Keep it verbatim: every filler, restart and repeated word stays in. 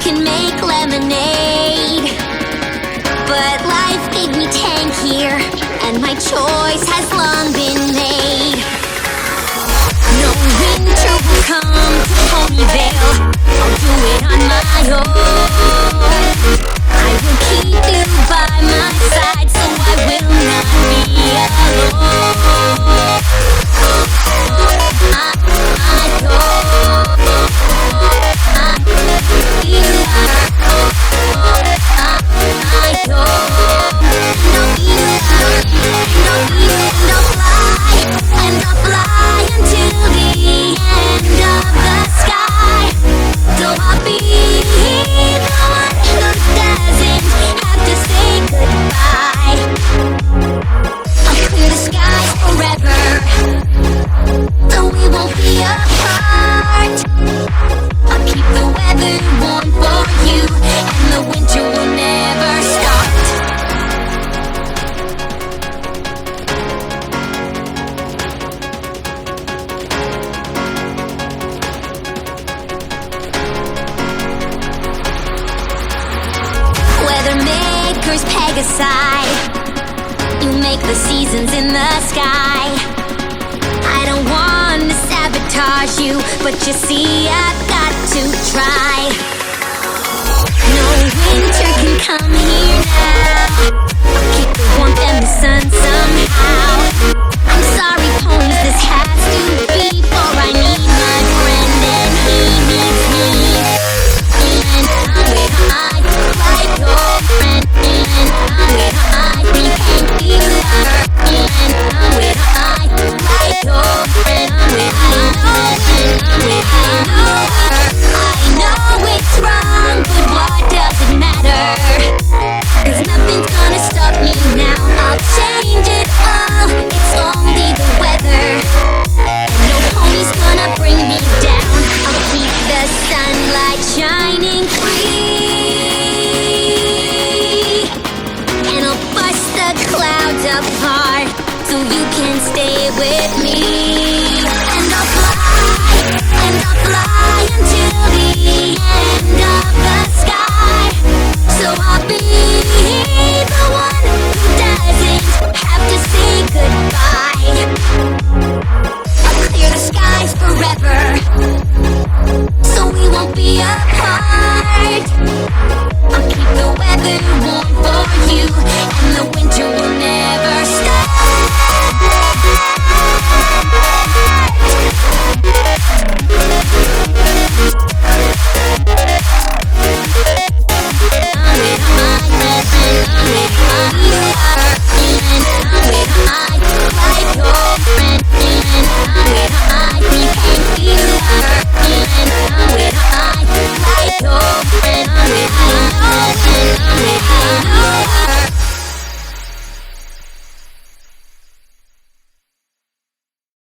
can make lemonade. But life gave me tank here, and my choice has long been made. No winter will come to Ponyville, I'll do it on my own. I will keep you by my side, so I will not be alone. I, I go, I feel like, I, I go. No fear, no fear, no fly, and I'll fly until the end of the sky. So I'll be the one who doesn't have to say goodbye. I'll clear the skies forever, so we won't be apart. I'll keep the weather warm for you, and the winter will never start. Weather makers peg aside, you make the seasons in the sky. I don't want to sabotage you, but you see I've got to try. No winter can come here now, I'll keep the warmth and the sun somehow. I'm sorry ponies, this has to be, for I need my friend and he needs me. And I'm where I like your friend, and I'm where I became healer. And I'm where I like your friend, I'm where I know, and I'm where I know. I know it's wrong, but what does it matter? 'Cause nothing's gonna stop me now. I'll change it all, it's only the weather, and no pony's gonna bring me down. I'll keep the sunlight shining free, and I'll bust the clouds apart so you can stay with me. And I'll fly, and I'll fly until the end of the sky. So I'll be